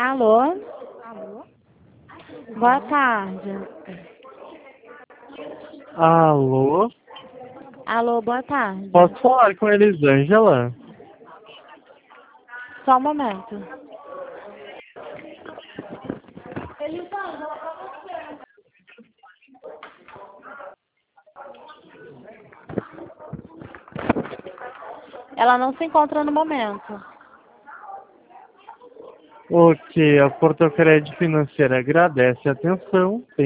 Alô? Alô? Boa tarde. Alô? Alô, boa tarde. Posso falar com a Elisângela? Só um momento. Ela não se encontra no momento. Ok, a Portocred Financeira agradece a atenção.